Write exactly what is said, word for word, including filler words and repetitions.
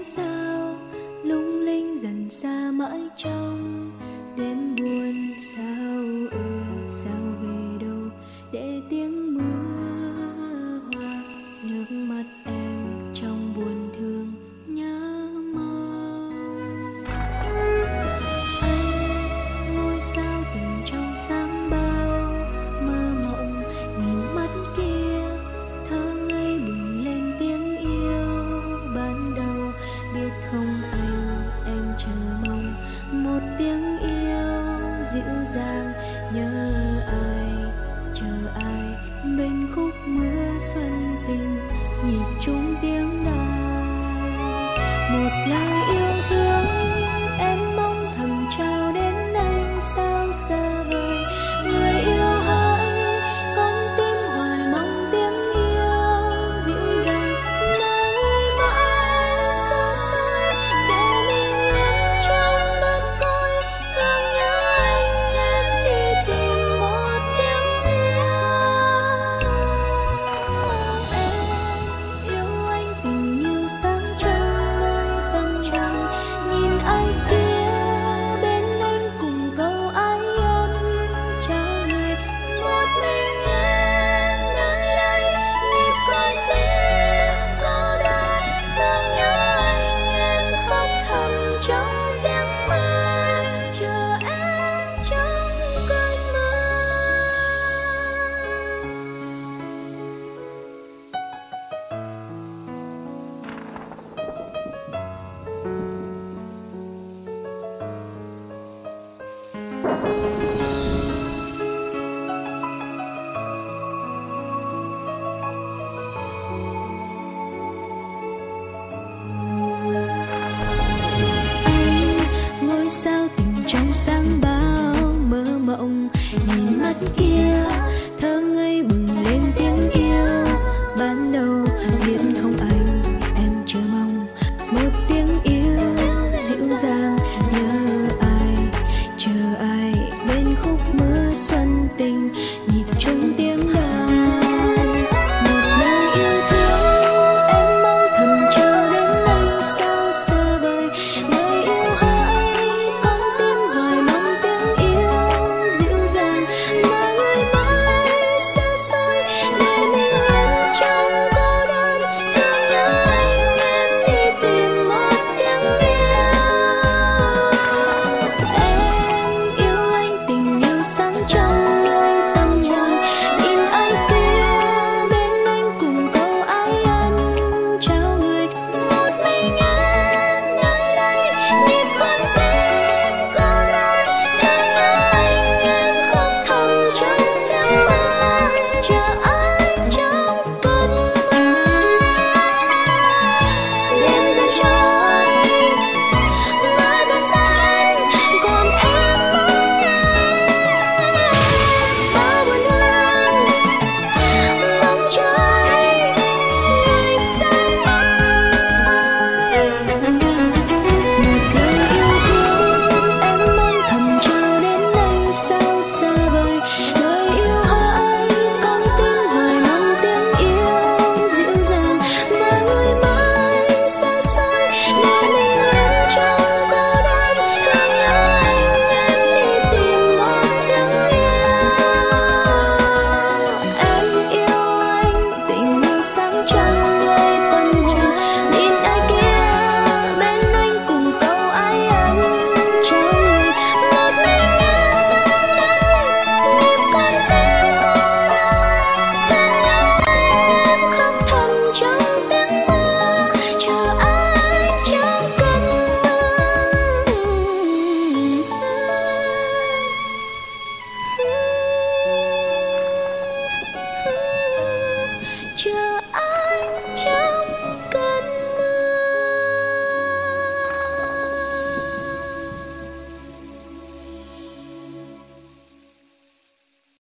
sao lung linh dần xa mãi trong đêm buồn. Sao ơi sao về đâu để tiếng mưa hoa nước mắt em trong buồn thương nhớ mong. Anh ngôi sao từng trong sáng bao mơ mộng nhìn mắt kia thơ ngây bừng lên tiếng yêu ban đầu. Biết không anh em chờ mong một tiếng yêu dịu dàng, nhớ ai chờ ai bên khúc mưa xuân tình nhịp chung tiếng đàn. Một lời yêu